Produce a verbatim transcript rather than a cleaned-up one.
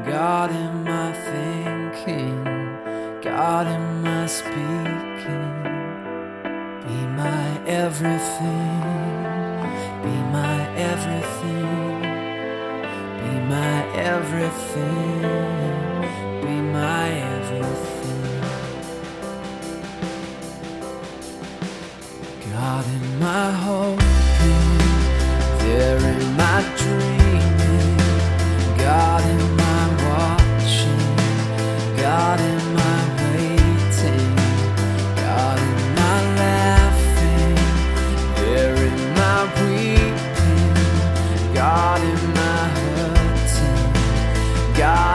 God in my thinking, God in my speaking. Be my everything, be my everything, be my everything, be my everything. God in my hoping, there in my dreaming, God in my watching, God in my waiting, God in my laughing, there in my weeping, God in my hurting, God